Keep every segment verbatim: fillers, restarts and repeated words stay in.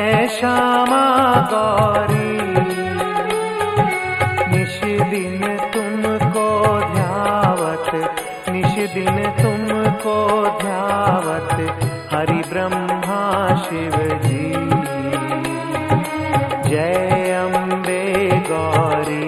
जय श्यामा गौरी। निश दिन तुमको ध्यावत, निश दिन तुमको ध्यावत, हरि ब्रह्मा शिव जी। जय अम्बे गौरी।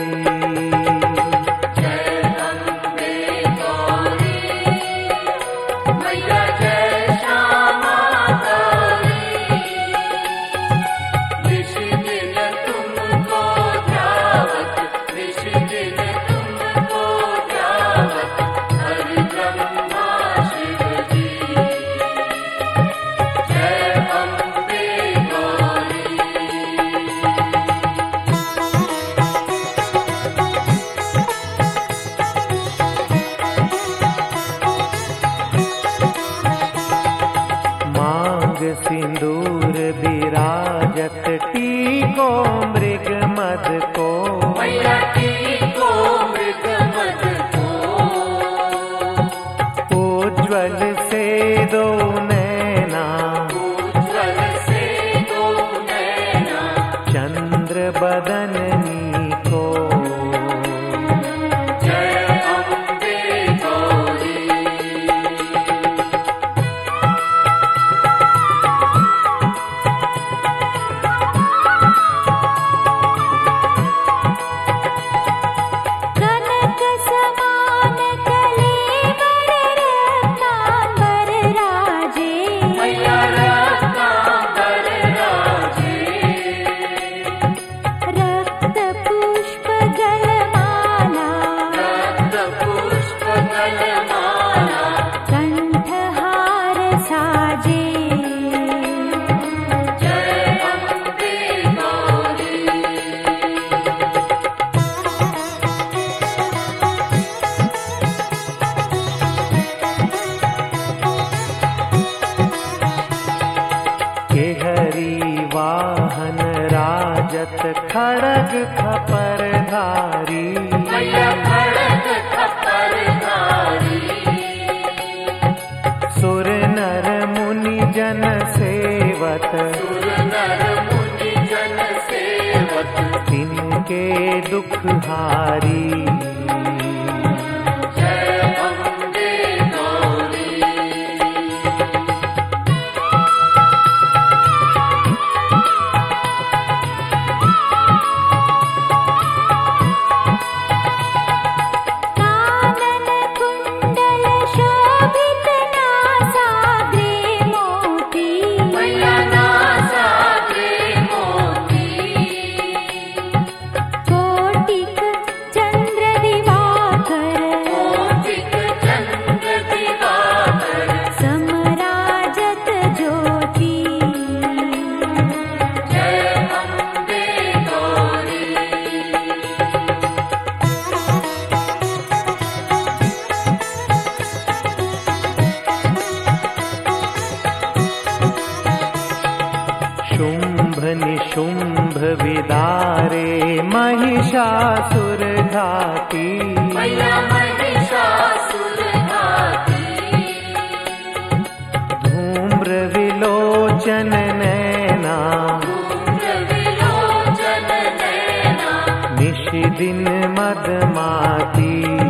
सिंदूर विराजत टीको मृग मद को, मैया टीको मृग मद को। उज्ज्वल से दो नैना, उज्ज्वल से दो नैना, चंद्र बदननी को। वाहन राजत खड़ग खपरधारी, खड़ग खपरधारी। सुर नर मुनि जन सेवत, सुर नर मुनि जन सेवत, तिनके दुख हारी। शुंभ निशुंभ विदारे महिषासुर घाती, महिषासुर घाती। धूम्र विलोचन नैना, धूम्र विलोचन नैना, निश दिन मदमाती।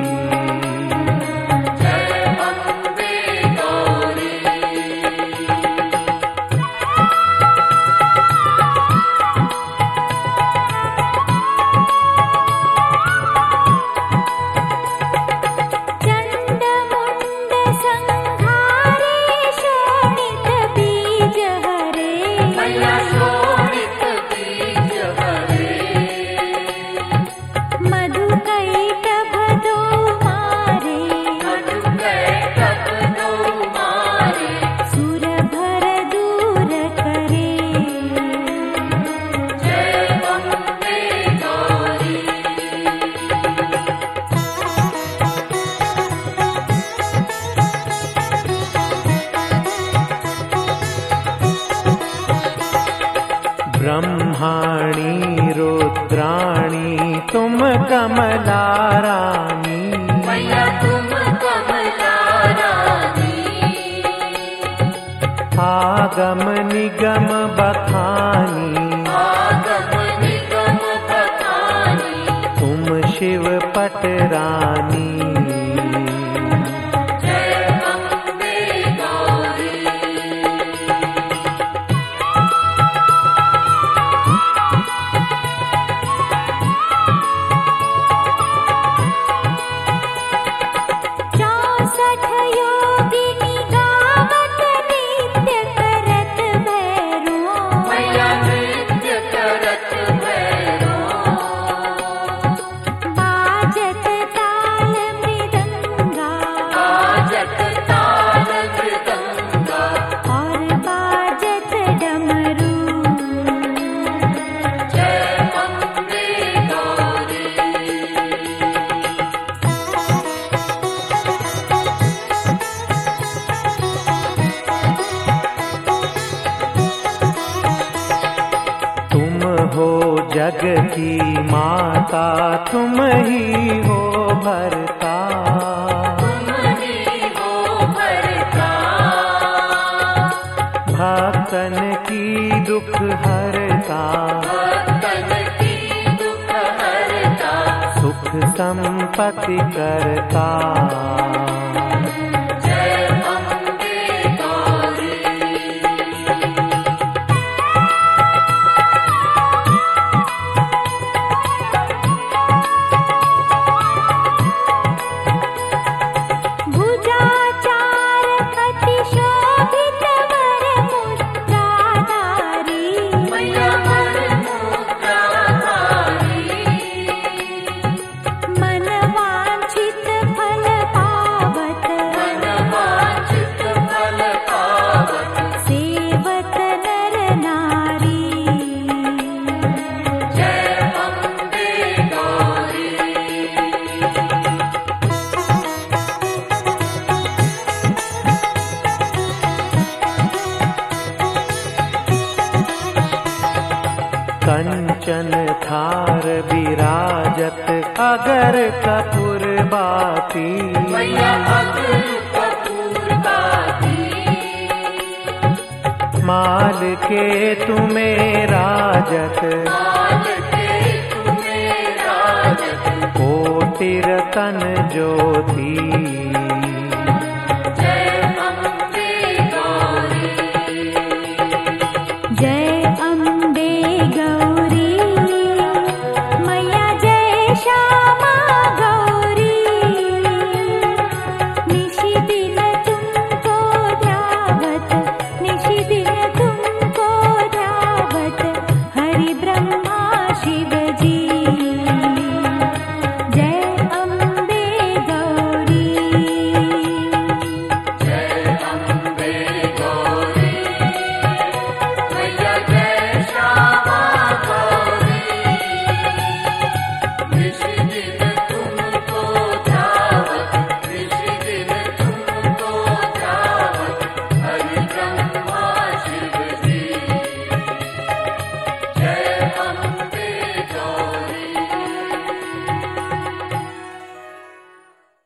ब्रह्माणी रुद्राणी तुम कमला रानी, मैया तुम कमला रानी। आगम निगम बखानी, आगम निगम बखानी, तुम शिव पटरानी। जय अम्बे गौरी। चौसठ योगिनी गावत नित्य करत भैरो, मैया नृत्य करत भैरो, बाजत ताल मृदंगा, बाजत ताल मृदंगा, और बाजत डमरू। जय अम्बे गौरी। तुम हो जग की माता, तुम ही हो भरता, तुम ही हो भरता, भक्तन की दुख हरता, भक्तन की दुख हरता, सुख संपत्ति करता। जय अम्बे गौरी। भुजाचार अति शोभित वर मुद्राधारी, मैया वर मुद्राधारी, मन वांछित फल पावत, मनवांछित फल पावत, सेवत नर नारी। जय अम्बे गौरी। कंचन थार विराजत अगर कपूर बाती, मैया अगर कपूर बाती, माल के तुम्हें राजत, माल के तुम्हें राजत, कोटि रतन ज्योति।